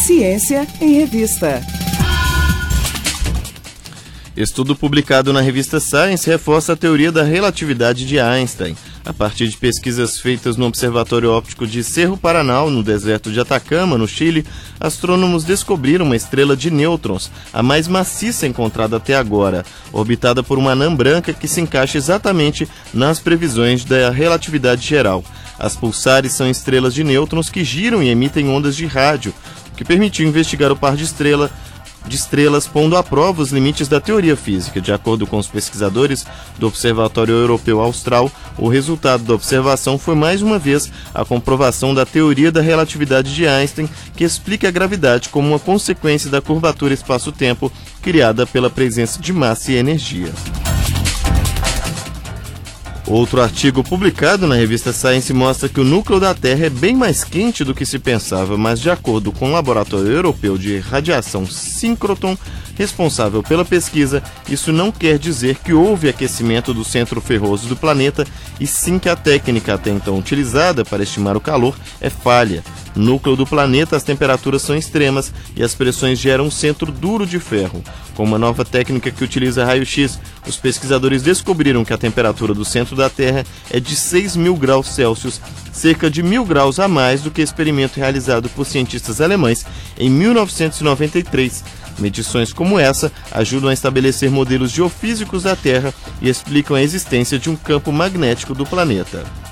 Ciência em Revista. Estudo publicado na revista Science reforça a teoria da relatividade de Einstein. A partir de pesquisas feitas no Observatório Óptico de Cerro Paranal, no deserto de Atacama, no Chile, astrônomos descobriram uma estrela de nêutrons, a mais maciça encontrada até agora, orbitada por uma anã branca que se encaixa exatamente nas previsões da relatividade geral. As pulsares são estrelas de nêutrons que giram e emitem ondas de rádio, o que permitiu investigar o par de estrelas, pondo à prova os limites da teoria física. De acordo com os pesquisadores do Observatório Europeu Austral, o resultado da observação foi mais uma vez a comprovação da teoria da relatividade de Einstein, que explica a gravidade como uma consequência da curvatura espaço-tempo criada pela presença de massa e energia. Outro artigo publicado na revista Science mostra que o núcleo da Terra é bem mais quente do que se pensava, mas de acordo com o Laboratório Europeu de Radiação Síncroton, responsável pela pesquisa, isso não quer dizer que houve aquecimento do centro ferroso do planeta, e sim que a técnica até então utilizada para estimar o calor é falha. No núcleo do planeta, as temperaturas são extremas e as pressões geram um centro duro de ferro. Com uma nova técnica que utiliza raio-x, os pesquisadores descobriram que a temperatura do centro da Terra é de 6.000 graus Celsius, cerca de 1.000 graus a mais do que o experimento realizado por cientistas alemães em 1993. Medições como essa ajudam a estabelecer modelos geofísicos da Terra e explicam a existência de um campo magnético do planeta.